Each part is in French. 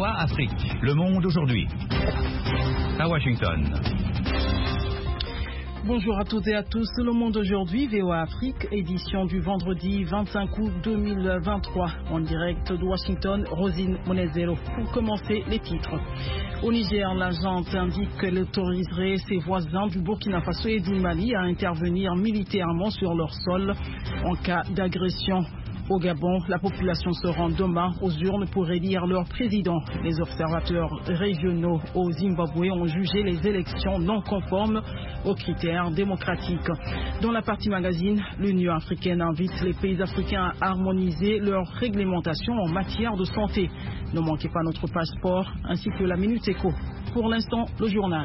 VOA Afrique. Le monde aujourd'hui. À Washington. Bonjour à toutes et à tous. Le monde aujourd'hui, VOA Afrique, édition du vendredi 25 août 2023. En direct de Washington, Rosine Monezero. Pour commencer, les titres. Au Niger, la junte indique qu'elle autoriserait ses voisins du Burkina Faso et du Mali à intervenir militairement sur leur sol en cas d'agression. Au Gabon, la population se rend demain aux urnes pour élire leur président. Les observateurs régionaux au Zimbabwe ont jugé les élections non conformes aux critères démocratiques. Dans la partie magazine, l'Union africaine invite les pays africains à harmoniser leur réglementation en matière de santé. Ne manquez pas notre passeport ainsi que la Minute Éco. Pour l'instant, le journal.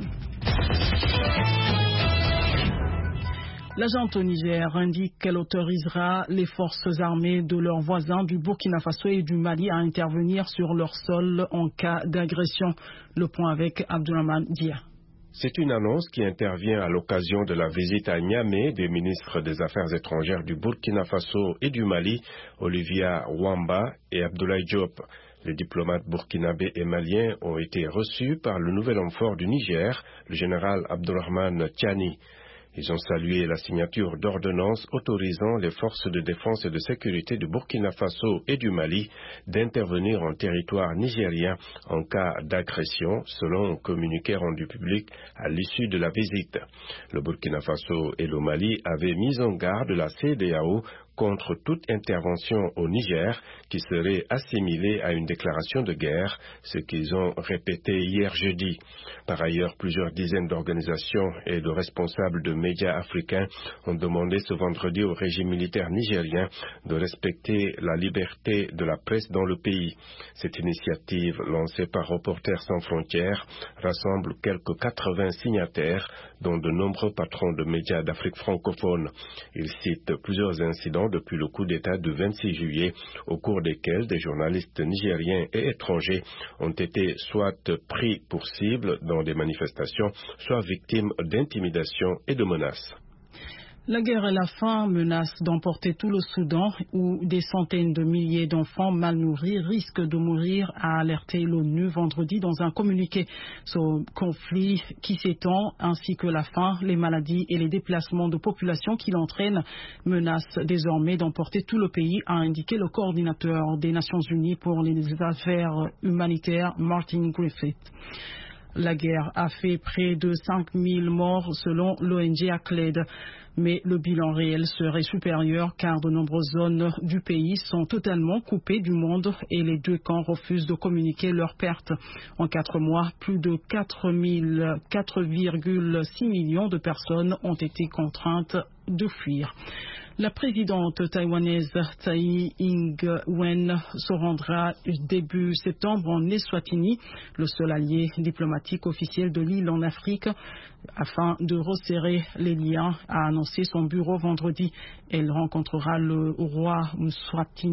La junte au Niger indique qu'elle autorisera les forces armées de leurs voisins du Burkina Faso et du Mali à intervenir sur leur sol en cas d'agression. Le point avec Abdourahmane Dia. C'est une annonce qui intervient à l'occasion de la visite à Niamey des ministres des Affaires étrangères du Burkina Faso et du Mali, Olivia Wamba et Abdoulaye Diop. Les diplomates burkinabés et maliens ont été reçus par le nouvel homme fort du Niger, le général Abdourahmane Tiani. Ils ont salué la signature d'ordonnances autorisant les forces de défense et de sécurité du Burkina Faso et du Mali d'intervenir en territoire nigérien en cas d'agression, selon un communiqué rendu public à l'issue de la visite. Le Burkina Faso et le Mali avaient mis en garde la CEDEAO contre toute intervention au Niger qui serait assimilée à une déclaration de guerre, ce qu'ils ont répété hier jeudi. Par ailleurs, plusieurs dizaines d'organisations et de responsables de médias africains ont demandé ce vendredi au régime militaire nigérien de respecter la liberté de la presse dans le pays. Cette initiative, lancée par Reporters sans frontières, rassemble quelques 80 signataires, dont de nombreux patrons de médias d'Afrique francophone. Ils citent plusieurs incidents depuis le coup d'État du 26 juillet, au cours desquels des journalistes nigériens et étrangers ont été soit pris pour cible dans des manifestations, soit victimes d'intimidation et de menaces. La guerre et la faim menacent d'emporter tout le Soudan où des centaines de milliers d'enfants mal nourris risquent de mourir, a alerté l'ONU vendredi dans un communiqué. Ce conflit qui s'étend ainsi que la faim, les maladies et les déplacements de population qui l'entraînent menacent désormais d'emporter tout le pays, a indiqué le coordinateur des Nations Unies pour les affaires humanitaires, Martin Griffiths. La guerre a fait près de 5000 morts selon l'ONG ACLED. Mais le bilan réel serait supérieur car de nombreuses zones du pays sont totalement coupées du monde et les deux camps refusent de communiquer leurs pertes. En 4 mois, plus de 4,6 millions de personnes ont été contraintes de fuir. La présidente taïwanaise Tsai Ing-wen se rendra début septembre en Eswatini, le seul allié diplomatique officiel de l'île en Afrique, afin de resserrer les liens, a annoncé son bureau vendredi. Elle rencontrera le roi Mswati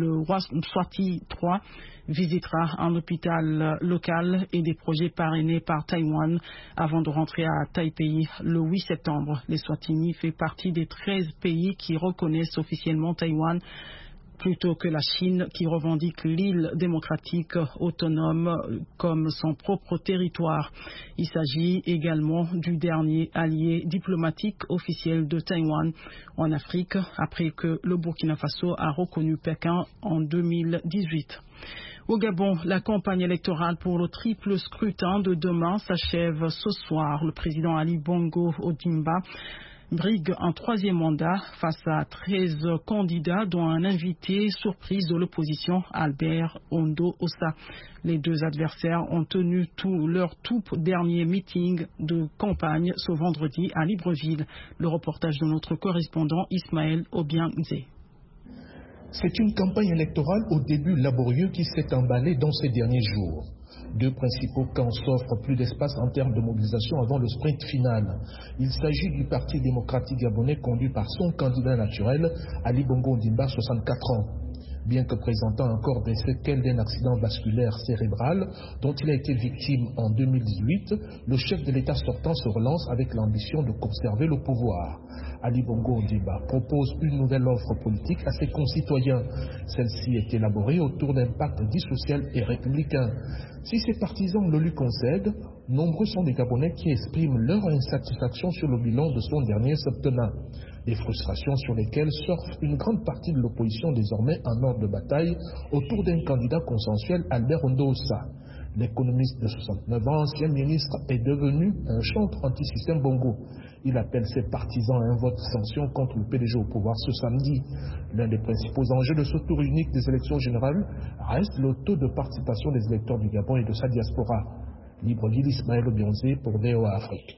III, visitera un hôpital local et des projets parrainés par Taïwan avant de rentrer à Taipei le 8 septembre. L'Eswatini fait partie des 13 pays qui reconnaissent officiellement Taïwan, plutôt que la Chine qui revendique l'île démocratique autonome comme son propre territoire. Il s'agit également du dernier allié diplomatique officiel de Taïwan en Afrique, après que le Burkina Faso a reconnu Pékin en 2018. Au Gabon, la campagne électorale pour le triple scrutin de demain s'achève ce soir. Le président Ali Bongo Ondimba brigue un 3e mandat face à 13 candidats, dont un invité surprise de l'opposition, Albert Ondo Ossa. Les deux adversaires ont tenu leur tout dernier meeting de campagne ce vendredi à Libreville. Le reportage de notre correspondant Ismaël Obiangze. C'est une campagne électorale au début laborieux qui s'est emballée dans ces derniers jours. Deux principaux camps s'offrent plus d'espace en termes de mobilisation avant le sprint final. Il s'agit du Parti démocratique gabonais conduit par son candidat naturel, Ali Bongo Ondimba, 64 ans. Bien que présentant encore des séquelles d'un accident vasculaire cérébral dont il a été victime en 2018, le chef de l'État sortant se relance avec l'ambition de conserver le pouvoir. Ali Bongo Ondimba propose une nouvelle offre politique à ses concitoyens. Celle-ci est élaborée autour d'un pacte dit social et républicain. Si ses partisans le lui concèdent, nombreux sont les Gabonais qui expriment leur insatisfaction sur le bilan de son dernier septennat. Des frustrations sur lesquelles surfe une grande partie de l'opposition désormais en ordre de bataille autour d'un candidat consensuel, Albert Ondosa. L'économiste de 69 ans, ancien ministre, est devenu un chantre anti-système Bongo. Il appelle ses partisans à un vote sanction contre le PDG au pouvoir ce samedi. L'un des principaux enjeux de ce tour unique des élections générales reste le taux de participation des électeurs du Gabon et de sa diaspora. Libreville, Ismaël Obionzé pour VOA Afrique.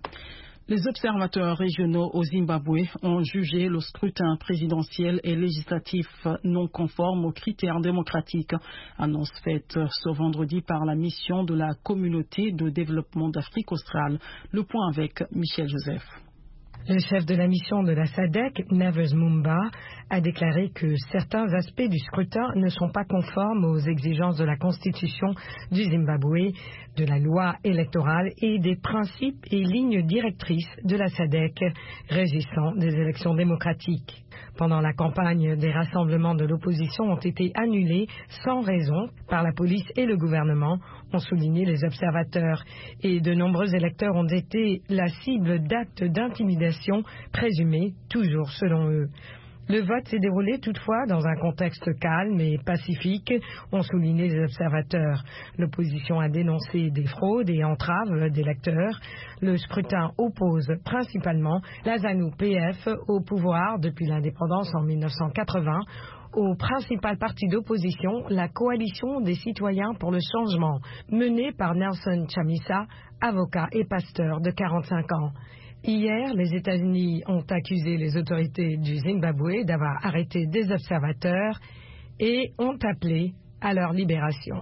Les observateurs régionaux au Zimbabwe ont jugé le scrutin présidentiel et législatif non conforme aux critères démocratiques. Annonce faite ce vendredi par la mission de la Communauté de développement d'Afrique australe. Le point avec Michel Joseph. Le chef de la mission de la SADC, Nevers Mumba, a déclaré que certains aspects du scrutin ne sont pas conformes aux exigences de la Constitution du Zimbabwe, de la loi électorale et des principes et lignes directrices de la SADC régissant des élections démocratiques. Pendant la campagne, des rassemblements de l'opposition ont été annulés sans raison par la police et le gouvernement, ont souligné les observateurs, et de nombreux électeurs ont été la cible d'actes d'intimidation présumés, toujours selon eux. Le vote s'est déroulé toutefois dans un contexte calme et pacifique, ont souligné les observateurs. L'opposition a dénoncé des fraudes et entraves d'électeurs. Le scrutin oppose principalement la ZANU-PF au pouvoir depuis l'indépendance en 1980, au principal parti d'opposition, la Coalition des citoyens pour le changement, menée par Nelson Chamisa, avocat et pasteur de 45 ans. Hier, les États-Unis ont accusé les autorités du Zimbabwe d'avoir arrêté des observateurs et ont appelé à leur libération.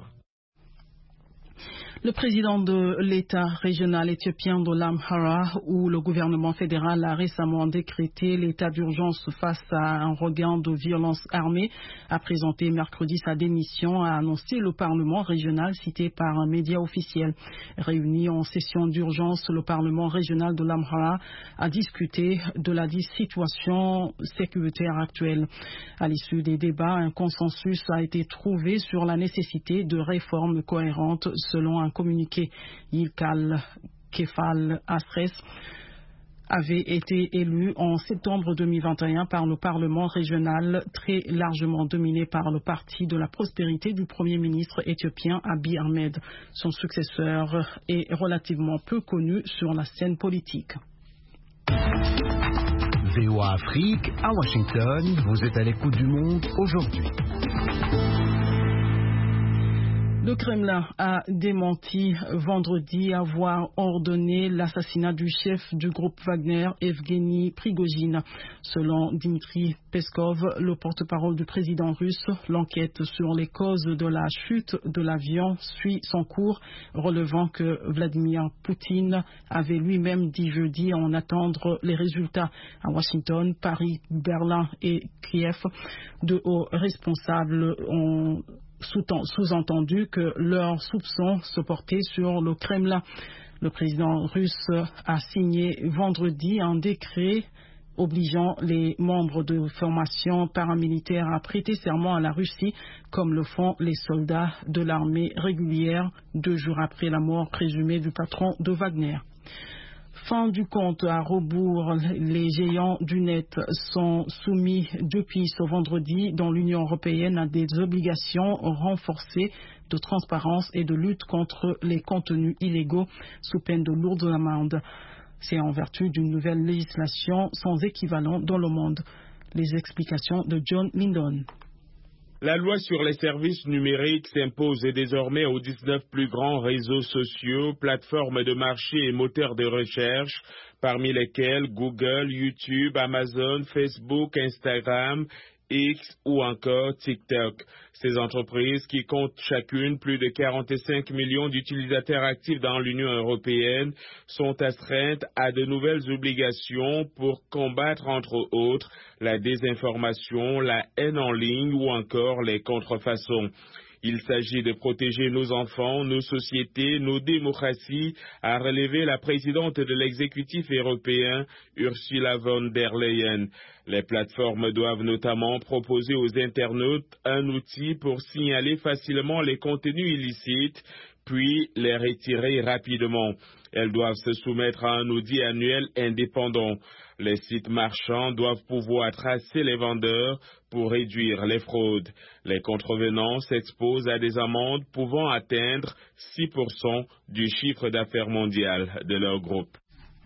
Le président de l'État régional éthiopien de l'Amhara, où le gouvernement fédéral a récemment décrété l'état d'urgence face à un regain de violence armée, a présenté mercredi sa démission, a annoncé le Parlement régional cité par un média officiel. Réuni en session d'urgence, le Parlement régional de l'Amhara a discuté de la situation sécuritaire actuelle. À l'issue des débats, un consensus a été trouvé sur la nécessité de réformes cohérentes selon un communiqué. Yilkal Kefal Asres avait été élu en septembre 2021 par le Parlement régional, très largement dominé par le parti de la prospérité du Premier ministre éthiopien Abiy Ahmed. Son successeur est relativement peu connu sur la scène politique. VOA Afrique, à Washington, vous êtes à l'écoute du monde aujourd'hui. Le Kremlin a démenti vendredi avoir ordonné l'assassinat du chef du groupe Wagner, Evgeny Prigojine. Selon Dmitry Peskov, le porte-parole du président russe, l'enquête sur les causes de la chute de l'avion suit son cours, relevant que Vladimir Poutine avait lui-même dit jeudi en attendre les résultats. À Washington, Paris, Berlin et Kiev, de hauts responsables ont sous-entendu que leurs soupçons se portaient sur le Kremlin. Le président russe a signé vendredi un décret obligeant les membres de formation paramilitaire à prêter serment à la Russie, comme le font les soldats de l'armée régulière 2 jours après la mort présumée du patron de Wagner. Fin du compte à rebours, les géants du net sont soumis depuis ce vendredi dans l'Union européenne à des obligations renforcées de transparence et de lutte contre les contenus illégaux sous peine de lourdes amendes. C'est en vertu d'une nouvelle législation sans équivalent dans le monde. Les explications de John Lindon. La loi sur les services numériques s'impose désormais aux 19 plus grands réseaux sociaux, plateformes de marché et moteurs de recherche, parmi lesquels Google, YouTube, Amazon, Facebook, Instagram X ou encore TikTok. Ces entreprises, qui comptent chacune plus de 45 millions d'utilisateurs actifs dans l'Union européenne, sont astreintes à de nouvelles obligations pour combattre, entre autres, la désinformation, la haine en ligne ou encore les contrefaçons. Il s'agit de protéger nos enfants, nos sociétés, nos démocraties, a relevé la présidente de l'exécutif européen, Ursula von der Leyen. Les plateformes doivent notamment proposer aux internautes un outil pour signaler facilement les contenus illicites, puis les retirer rapidement. Elles doivent se soumettre à un audit annuel indépendant. Les sites marchands doivent pouvoir tracer les vendeurs pour réduire les fraudes. Les contrevenants s'exposent à des amendes pouvant atteindre 6% du chiffre d'affaires mondial de leur groupe.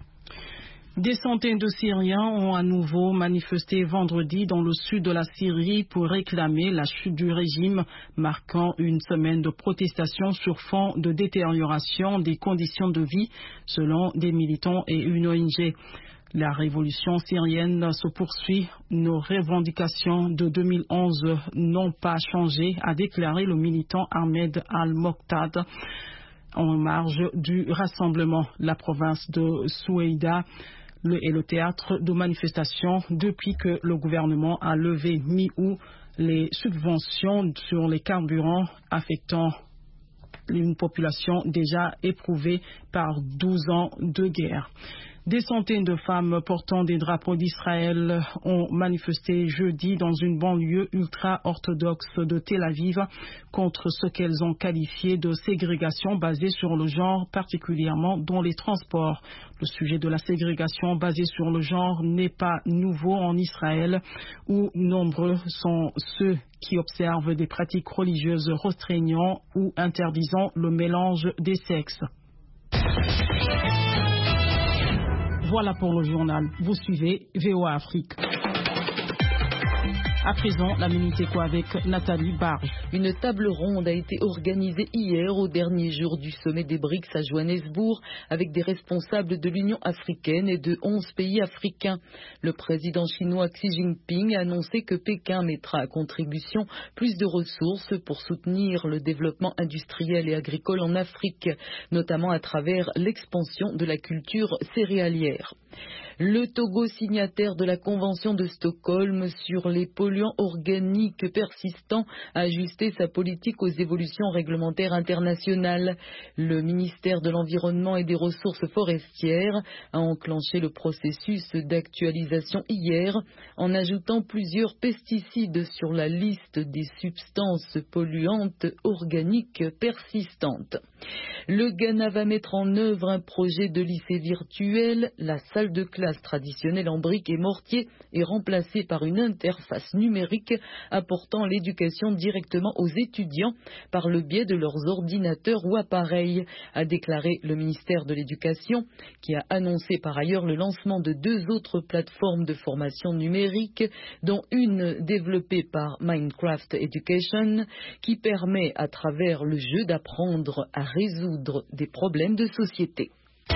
Des centaines de Syriens ont à nouveau manifesté vendredi dans le sud de la Syrie pour réclamer la chute du régime, marquant une semaine de protestation sur fond de détérioration des conditions de vie, selon des militants et une ONG. La révolution syrienne se poursuit. Nos revendications de 2011 n'ont pas changé, a déclaré le militant Ahmed al-Moqtad en marge du rassemblement. La province de Soueïda est le théâtre de manifestations depuis que le gouvernement a levé mi-août les subventions sur les carburants affectant une population déjà éprouvée par 12 ans de guerre. Des centaines de femmes portant des drapeaux d'Israël ont manifesté jeudi dans une banlieue ultra-orthodoxe de Tel Aviv contre ce qu'elles ont qualifié de ségrégation basée sur le genre, particulièrement dans les transports. Le sujet de la ségrégation basée sur le genre n'est pas nouveau en Israël, où nombreux sont ceux qui observent des pratiques religieuses restreignant ou interdisant le mélange des sexes. Voilà pour le journal. Vous suivez VOA Afrique. À présent, la Minute Éco avec Nathalie Barge. Une table ronde a été organisée hier au dernier jour du sommet des BRICS à Johannesburg avec des responsables de l'Union africaine et de 11 pays africains. Le président chinois Xi Jinping a annoncé que Pékin mettra à contribution plus de ressources pour soutenir le développement industriel et agricole en Afrique, notamment à travers l'expansion de la culture céréalière. Le Togo, signataire de la Convention de Stockholm sur les polluants organiques persistants, a ajusté sa politique aux évolutions réglementaires internationales. Le ministère de l'Environnement et des Ressources forestières a enclenché le processus d'actualisation hier en ajoutant plusieurs pesticides sur la liste des substances polluantes organiques persistantes. Le Ghana va mettre en œuvre un projet de lycée virtuel. La salle de classe traditionnelle en briques et mortier est remplacée par une interface numérique apportant l'éducation directement aux étudiants par le biais de leurs ordinateurs ou appareils, a déclaré le ministère de l'Éducation, qui a annoncé par ailleurs le lancement de 2 autres plateformes de formation numérique, dont une développée par Minecraft Education, qui permet à travers le jeu d'apprendre à résoudre des problèmes de société.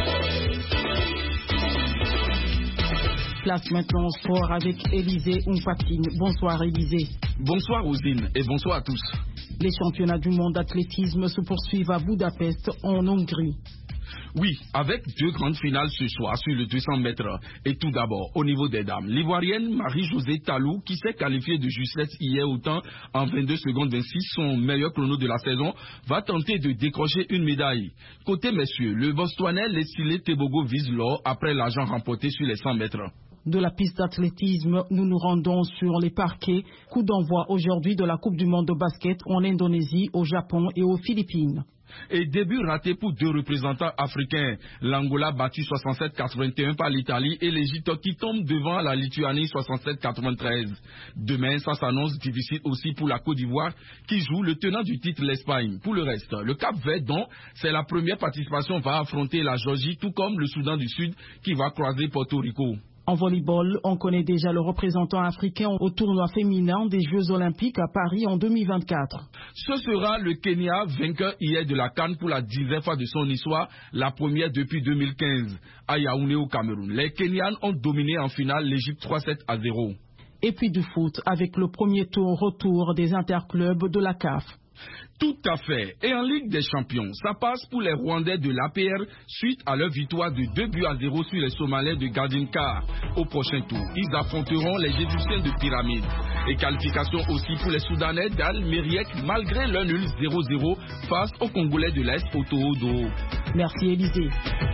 Place maintenant au sport avec Élisée Ompatine. Bonsoir Élisée. Bonsoir Rosine et bonsoir à tous. Les championnats du monde d'athlétisme se poursuivent à Budapest en Hongrie. Oui, avec 2 grandes finales ce soir sur le 200 mètres. Et tout d'abord, au niveau des dames, l'Ivoirienne Marie-Josée Talou, qui s'est qualifiée de justesse hier au temps en 22 secondes 26, son meilleur chrono de la saison, va tenter de décrocher une médaille. Côté messieurs, le Botswanais Leslie Tebogo vise l'or après l'argent remporté sur les 100 mètres. De la piste d'athlétisme, nous nous rendons sur les parquets. Coup d'envoi aujourd'hui de la Coupe du monde de basket en Indonésie, au Japon et aux Philippines. Et début raté pour 2 représentants africains. L'Angola battu 67-81 par l'Italie et l'Égypte qui tombe devant la Lituanie 67-93. Demain, ça s'annonce difficile aussi pour la Côte d'Ivoire qui joue le tenant du titre, l'Espagne. Pour le reste, le Cap-Vert, dont c'est la première participation, va affronter la Géorgie, tout comme le Soudan du Sud qui va croiser Porto Rico. En volleyball, on connaît déjà le représentant africain au tournoi féminin des Jeux Olympiques à Paris en 2024. Ce sera le Kenya, vainqueur hier de la CAN pour la 10e fois de son histoire, la première depuis 2015. À Yaoundé au Cameroun, les Kenyans ont dominé en finale l'Égypte 3-7-0. Et puis du foot avec le premier tour retour des interclubs de la CAF. Tout à fait. Et en Ligue des Champions, ça passe pour les Rwandais de l'APR suite à leur victoire de 2-0 sur les Somalais de Gadinkar. Au prochain tour, ils affronteront les Égyptiens de Pyramide. Et qualification aussi pour les Soudanais d'Al-Meriek malgré leur nul 0-0 face aux Congolais de l'Est au Tohodo. Merci Élisée.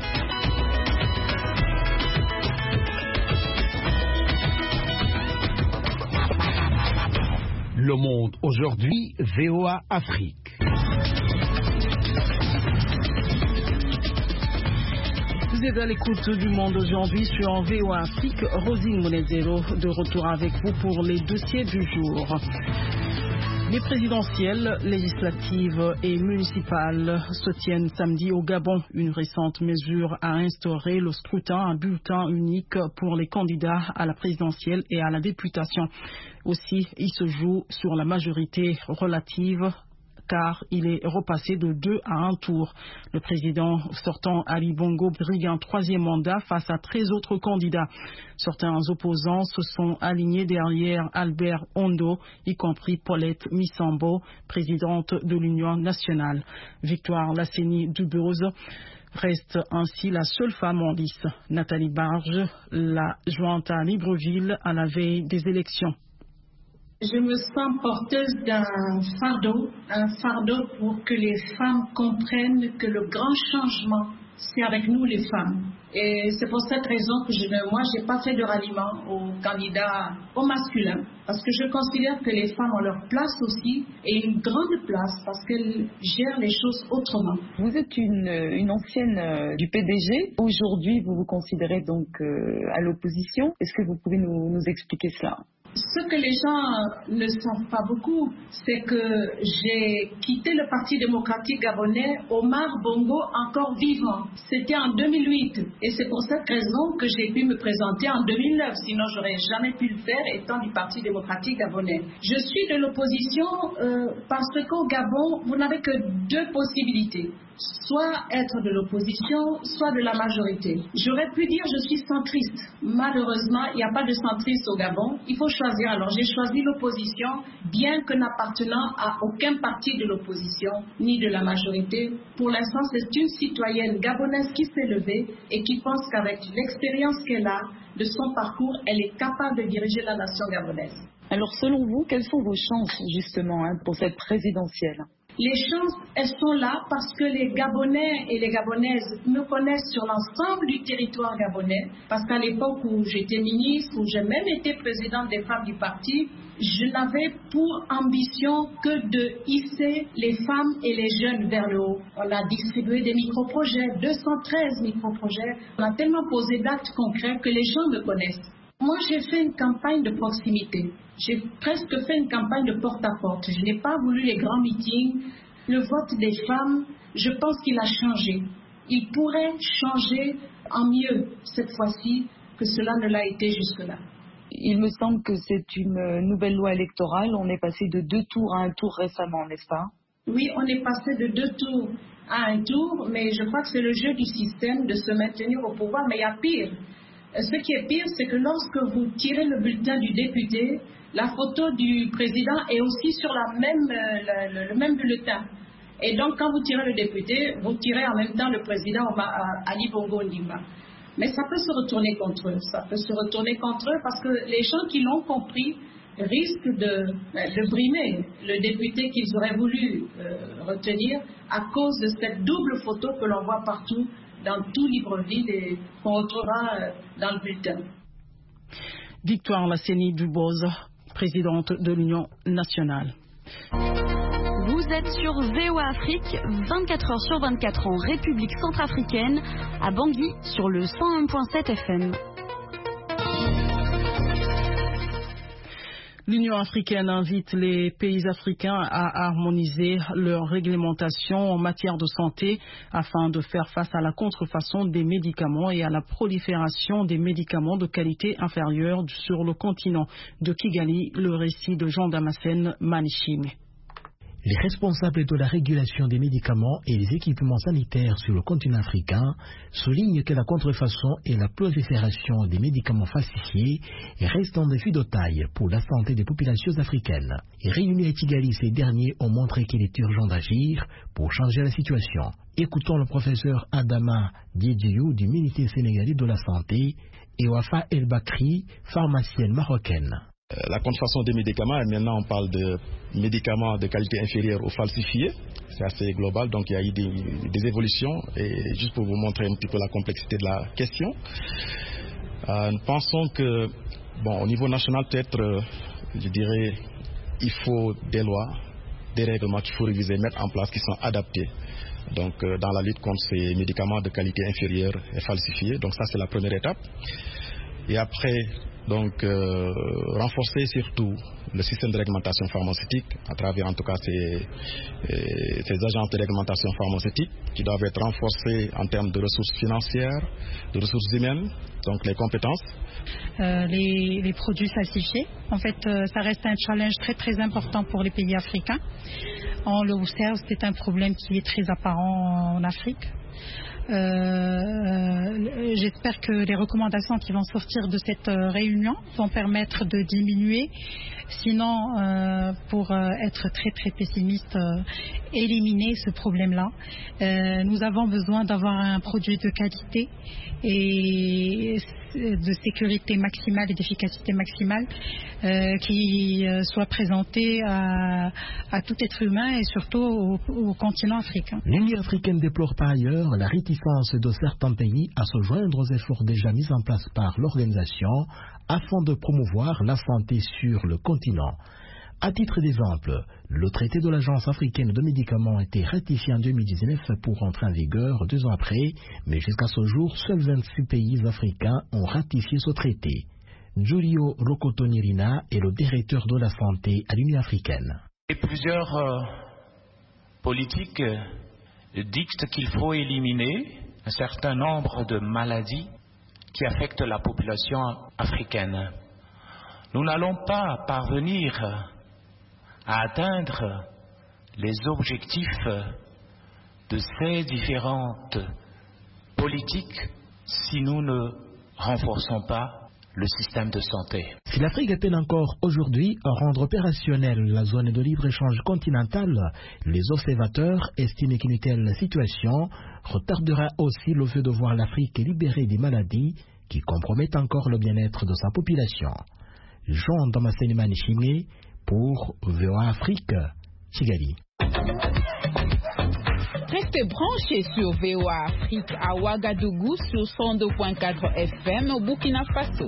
Le Monde aujourd'hui, VOA Afrique. Vous êtes à l'écoute du Monde aujourd'hui sur VOA Afrique. Rosine Monezero de retour avec vous pour les dossiers du jour. Les présidentielles, législatives et municipales se tiennent samedi au Gabon. Une récente mesure a instauré le scrutin à bulletin unique pour les candidats à la présidentielle et à la députation. Aussi, il se joue sur la majorité relative car il est repassé de 2 à 1 tour. Le président sortant Ali Bongo brigue un 3e mandat face à 13 autres candidats. Certains opposants se sont alignés derrière Albert Ondo, y compris Paulette Misambo, présidente de l'Union nationale. Victoire Lasseni Dubose reste ainsi la seule femme en lice. Nathalie Barge l'a jointe à Libreville à la veille des élections. Je me sens porteuse d'un fardeau pour que les femmes comprennent que le grand changement, c'est avec nous les femmes. Et c'est pour cette raison que je n'ai pas fait de ralliement aux candidats au masculin, parce que je considère que les femmes ont leur place aussi, et une grande place, parce qu'elles gèrent les choses autrement. Vous êtes une ancienne du PDG. Aujourd'hui, vous vous considérez donc à l'opposition. Est-ce que vous pouvez nous expliquer cela ? Ce que les gens ne savent pas beaucoup, c'est que j'ai quitté le Parti démocratique gabonais, Omar Bongo encore vivant. C'était en 2008 et c'est pour cette raison que j'ai pu me présenter en 2009, sinon j'aurais jamais pu le faire étant du Parti démocratique gabonais. Je suis de l'opposition parce qu'au Gabon, vous n'avez que 2 possibilités. Soit être de l'opposition, soit de la majorité. J'aurais pu dire je suis centriste. Malheureusement, il n'y a pas de centriste au Gabon. Il faut choisir. Alors j'ai choisi l'opposition, bien que n'appartenant à aucun parti de l'opposition, ni de la majorité. Pour l'instant, c'est une citoyenne gabonaise qui s'est levée et qui pense qu'avec l'expérience qu'elle a de son parcours, elle est capable de diriger la nation gabonaise. Alors selon vous, quelles sont vos chances justement pour cette présidentielle ? Les chances, elles sont là parce que les Gabonais et les Gabonaises me connaissent sur l'ensemble du territoire gabonais. Parce qu'à l'époque où j'étais ministre, où j'ai même été présidente des femmes du parti, je n'avais pour ambition que de hisser les femmes et les jeunes vers le haut. On a distribué des micro-projets, 213 micro-projets. On a tellement posé d'actes concrets que les gens me connaissent. Moi, j'ai fait une campagne de proximité. J'ai presque fait une campagne de porte-à-porte. Je n'ai pas voulu les grands meetings. Le vote des femmes, je pense qu'il a changé. Il pourrait changer en mieux cette fois-ci que cela ne l'a été jusque-là. Il me semble que c'est une nouvelle loi électorale. On est passé de 2 tours à 1 tour récemment, n'est-ce pas ? Oui, on est passé de 2 tours à 1 tour, mais je crois que c'est le jeu du système de se maintenir au pouvoir. Mais il y a pire. Ce qui est pire, c'est que lorsque vous tirez le bulletin du député, la photo du président est aussi sur le même bulletin. Et donc, quand vous tirez le député, vous tirez en même temps le président Ali Bongo Ondimba. Mais ça peut se retourner contre eux. Ça peut se retourner contre eux parce que les gens qui l'ont compris risquent de brimer le député qu'ils auraient voulu retenir à cause de cette double photo que l'on voit partout dans tout Libreville et qu'on retrouvera dans le bulletin. Victoire Lasseni Dubose, présidente de l'Union nationale. Vous êtes sur VOA Afrique, 24 heures sur 24 en République centrafricaine, à Bangui sur le 101.7 FM. L'Union africaine invite les pays africains à harmoniser leur réglementation en matière de santé afin de faire face à la contrefaçon des médicaments et à la prolifération des médicaments de qualité inférieure sur le continent. De Kigali, le récit de Jean Damascène Maniching. Les responsables de la régulation des médicaments et des équipements sanitaires sur le continent africain soulignent que la contrefaçon et la prolifération des médicaments falsifiés restent un défi de taille pour la santé des populations africaines. Et réunis à Kigali, ces derniers ont montré qu'il est urgent d'agir pour changer la situation. Écoutons le professeur Adama Diédiou du ministère sénégalais de la Santé et Wafa El Bakri, pharmacienne marocaine. La contrefaçon des médicaments, et maintenant on parle de médicaments de qualité inférieure aux falsifiés, c'est assez global, donc il y a eu des évolutions, et juste pour vous montrer un petit peu la complexité de la question, nous pensons que, au niveau national peut-être, je dirais, il faut des lois, des règlements qu'il faut réviser, mettre en place qui sont adaptés. Donc dans la lutte contre ces médicaments de qualité inférieure et falsifiés, donc ça c'est la première étape. Et après, renforcer surtout le système de réglementation pharmaceutique à travers en tout cas ces agences de réglementation pharmaceutique qui doivent être renforcées en termes de ressources financières, de ressources humaines, donc les compétences. Les produits falsifiés, en fait, ça reste un challenge très très important pour les pays africains. On l'observe, c'est un problème qui est très apparent en Afrique. J'espère que les recommandations qui vont sortir de cette réunion vont permettre de diminuer, sinon pour être très très pessimiste, éliminer ce problème-là. Nous avons besoin d'avoir un produit de qualité et de sécurité maximale et d'efficacité maximale qui soit présenté à tout être humain et surtout au continent africain. L'Union africaine déplore par ailleurs la réticence de certains pays à se joindre aux efforts déjà mis en place par l'organisation afin de promouvoir la santé sur le continent. À titre d'exemple, le traité de l'Agence africaine de médicaments a été ratifié en 2019 pour entrer en vigueur 2 ans après, mais jusqu'à ce jour, seuls 26 pays africains ont ratifié ce traité. Giulio Rokotonirina est le directeur de la santé à l'Union africaine. Et plusieurs politiques dictent qu'il faut éliminer un certain nombre de maladies qui affectent la population africaine. Nous n'allons pas parvenir à atteindre les objectifs de ces différentes politiques si nous ne renforçons pas le système de santé. Si l'Afrique peine encore aujourd'hui à rendre opérationnelle la zone de libre-échange continentale, les observateurs estiment qu'une telle situation retardera aussi le fait de voir l'Afrique libérée des maladies qui compromettent encore le bien-être de sa population. Jean Damascene Manichimé pour VOA Afrique, Kigali. Restez branchés sur VOA Afrique à Ouagadougou sur 102.4 FM au Burkina Faso.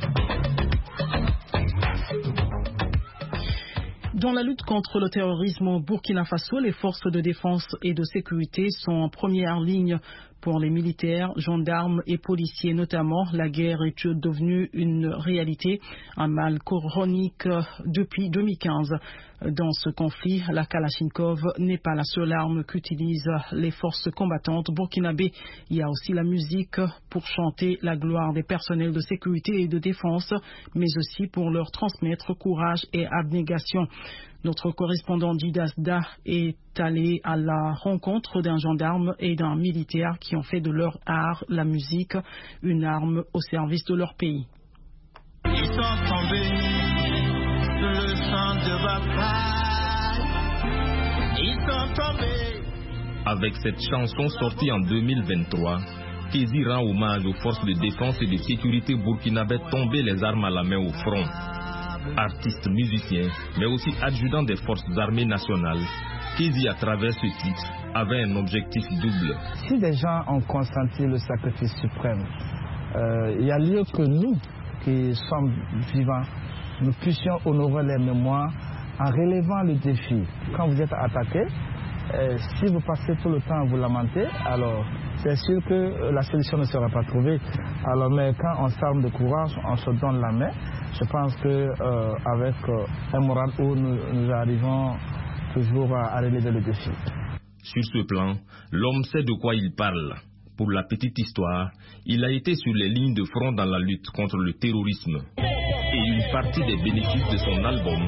Dans la lutte contre le terrorisme au Burkina Faso, les forces de défense et de sécurité sont en première ligne. Pour les militaires, gendarmes et policiers notamment, la guerre est devenue une réalité, un mal chronique depuis 2015. Dans ce conflit, la Kalachnikov n'est pas la seule arme qu'utilisent les forces combattantes burkinabées. Il y a aussi la musique pour chanter la gloire des personnels de sécurité et de défense, mais aussi pour leur transmettre courage et abnégation. Notre correspondant d'Idasda est allé à la rencontre d'un gendarme et d'un militaire qui ont fait de leur art, la musique, une arme au service de leur pays. Ils sont tombés sur le champ de bataille. Ils sont tombés. Avec cette chanson sortie en 2023, Kézi rend hommage aux forces de défense et de sécurité burkinabées tombées les armes à la main au front. Artiste, musicien, mais aussi adjudant des forces armées nationales, Kézi, à travers ce titre, avait un objectif double. Si des gens ont consenti le sacrifice suprême, il y a lieu que nous, qui sommes vivants, nous puissions honorer les mémoires en relevant le défi. Quand vous êtes attaqué, si vous passez tout le temps à vous lamenter, alors c'est sûr que la solution ne sera pas trouvée. Alors, mais quand on s'arme de courage, on se donne la main. Je pense qu'avec un moral où nous arrivons toujours à relever le défi. Sur ce plan, l'homme sait de quoi il parle. Pour la petite histoire, il a été sur les lignes de front dans la lutte contre le terrorisme. Et une partie des bénéfices de son album, Kézi Rend hommage aux forces de défense et de sécurité burkinabées tombées les armes à la main au front. Artiste, musicien, mais aussi adjudant des forces armées nationales, Kézi, à travers ce titre, avait un objectif double. Si des gens ont consenti le sacrifice suprême, il y a lieu que nous, qui sommes vivants, nous puissions honorer les mémoires en relevant le défi. Sur ce plan, l'homme sait de quoi il parle. Pour la petite histoire, il a été sur les lignes de front dans la lutte contre le terrorisme.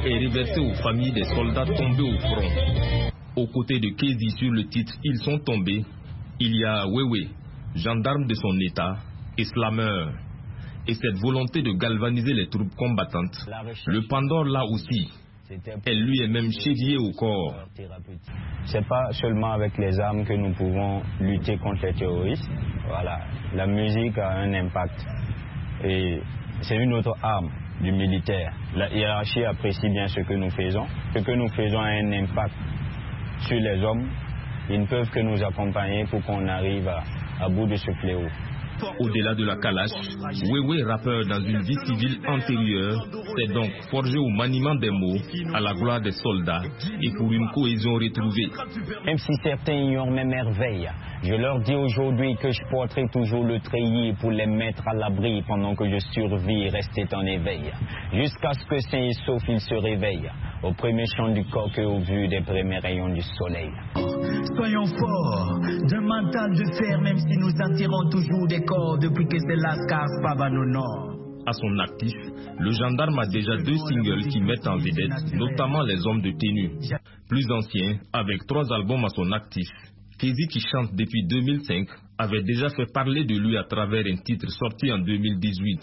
est reversé aux familles des soldats tombés au front. Aux côtés de Kezi sur le titre « Ils sont tombés », il y a Wewe, gendarme de son état et slameur. Et cette volonté de galvaniser les troupes combattantes, le pendant là aussi, elle lui est même chevillée au corps. C'est pas seulement avec les armes que nous pouvons lutter contre les terroristes. Voilà, la musique a un impact et c'est une autre arme du militaire. La hiérarchie apprécie bien ce que nous faisons. Ce que nous faisons a un impact sur les hommes. Ils ne peuvent que nous accompagner pour qu'on arrive à bout de ce fléau. Au-delà de la calache, Wewe, rappeur dans une vie civile antérieure, s'est donc forgé au maniement des mots, à la gloire des soldats et pour une cohésion retrouvée. Même si certains ignorent mes merveilles, je leur dis aujourd'hui que je porterai toujours le treillis pour les mettre à l'abri pendant que je survis et rester en éveil. Jusqu'à ce que sains et saufs ils se réveillent, au premier chant du coq et au vu des premiers rayons du soleil. Soyons forts, d'un mental de fer, même si nous en tirons toujours des corps, depuis que c'est Lascar Pavanono. À son actif, le gendarme a déjà 2 singles qui mettent en vedette, notamment les hommes de tenue. Plus ancien, avec 3 albums à son actif, Kezi, qui chante depuis 2005, avait déjà fait parler de lui à travers un titre sorti en 2018.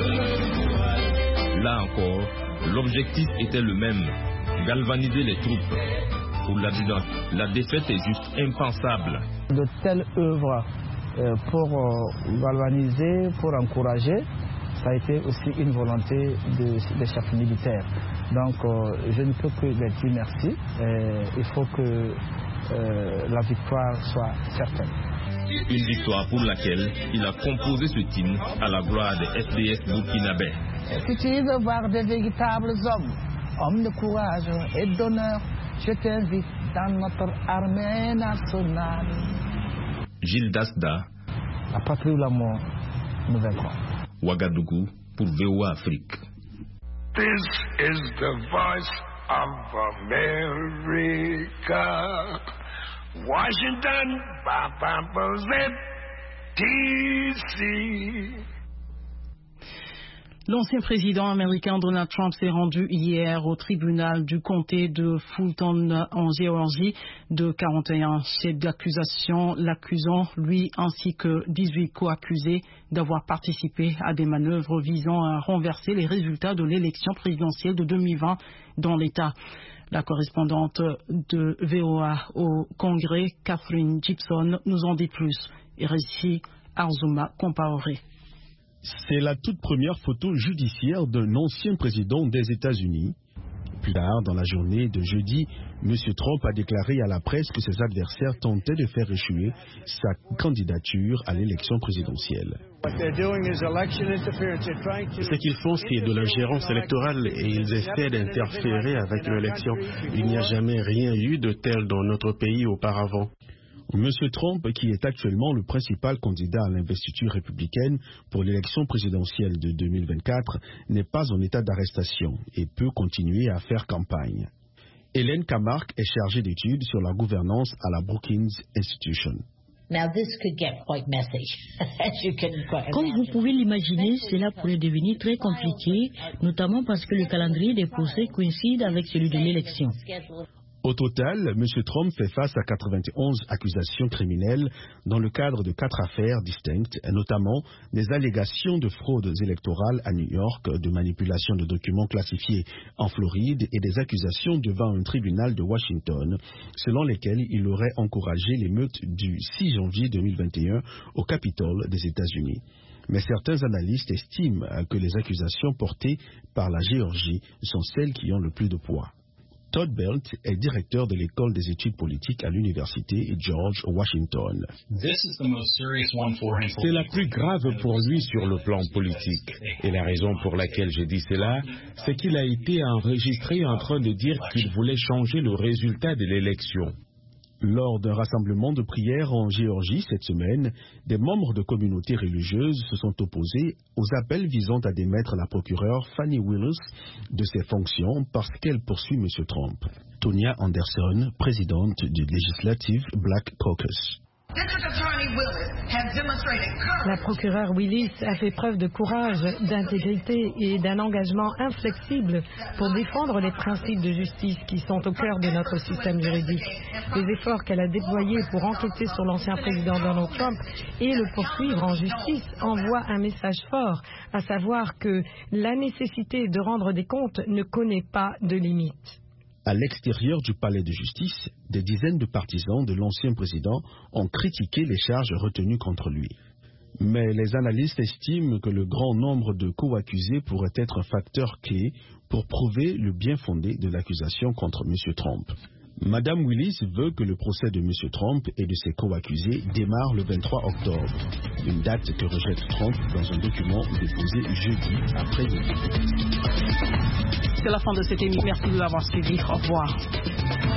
Là encore, l'objectif était le même, galvaniser les troupes. Pour l'adjudant, la défaite est juste impensable. De telles œuvres pour galvaniser, pour encourager, ça a été aussi une volonté des chefs militaires. Donc je ne peux que leur dire merci. Il faut que la victoire soit certaine. Une victoire pour laquelle il a composé ce hymne à la gloire des FDS burkinabés. Si tu veux voir de véritables hommes de courage et d'honneur, je t'invite dans notre armée nationale. Gilles Dasda. La patrie ou la mort, nous vaincrons. Ouagadougou pour VOA Afrique. This is the voice of America. Washington, DC. L'ancien président américain Donald Trump s'est rendu hier au tribunal du comté de Fulton en Géorgie de 41 chefs d'accusation, l'accusant lui ainsi que 18 co-accusés d'avoir participé à des manœuvres visant à renverser les résultats de l'élection présidentielle de 2020 dans l'État. La correspondante de VOA au Congrès, Catherine Gibson, nous en dit plus. Et récit Arzuma Compaoré. C'est la toute première photo judiciaire d'un ancien président des États-Unis. Plus tard, dans la journée de jeudi, M. Trump a déclaré à la presse que ses adversaires tentaient de faire échouer sa candidature à l'élection présidentielle. Ce qu'ils font, c'est de l'ingérence électorale et ils essaient d'interférer avec l'élection. Il n'y a jamais rien eu de tel dans notre pays auparavant. M. Trump, qui est actuellement le principal candidat à l'investiture républicaine pour l'élection présidentielle de 2024, n'est pas en état d'arrestation et peut continuer à faire campagne. Hélène Camargue est chargée d'études sur la gouvernance à la Brookings Institution. Comme vous pouvez l'imaginer, cela pourrait devenir très compliqué, notamment parce que le calendrier des procès coïncide avec celui de l'élection. Au total, M. Trump fait face à 91 accusations criminelles dans le cadre de 4 affaires distinctes, notamment des allégations de fraudes électorales à New York, de manipulation de documents classifiés en Floride et des accusations devant un tribunal de Washington, selon lesquelles il aurait encouragé l'émeute du 6 janvier 2021 au Capitole des États-Unis. Mais certains analystes estiment que les accusations portées par la Géorgie sont celles qui ont le plus de poids. Todd Belt est directeur de l'école des études politiques à l'université George Washington. C'est la plus grave pour lui sur le plan politique. Et la raison pour laquelle je dis cela, c'est qu'il a été enregistré en train de dire qu'il voulait changer le résultat de l'élection. Lors d'un rassemblement de prière en Géorgie cette semaine, des membres de communautés religieuses se sont opposés aux appels visant à démettre la procureure Fannie Willis de ses fonctions parce qu'elle poursuit M. Trump. Tonya Anderson, présidente du Legislative Black Caucus. La procureure Willis a fait preuve de courage, d'intégrité et d'un engagement inflexible pour défendre les principes de justice qui sont au cœur de notre système juridique. Les efforts qu'elle a déployés pour enquêter sur l'ancien président Donald Trump et le poursuivre en justice envoient un message fort, à savoir que la nécessité de rendre des comptes ne connaît pas de limite. À l'extérieur du palais de justice, des dizaines de partisans de l'ancien président ont critiqué les charges retenues contre lui. Mais les analystes estiment que le grand nombre de co-accusés pourrait être un facteur clé pour prouver le bien fondé de l'accusation contre M. Trump. Madame Willis veut que le procès de M. Trump et de ses co-accusés démarre le 23 octobre, une date que rejette Trump dans un document déposé jeudi après-midi. C'est la fin de cette émission. Merci de l'avoir suivi. Au revoir.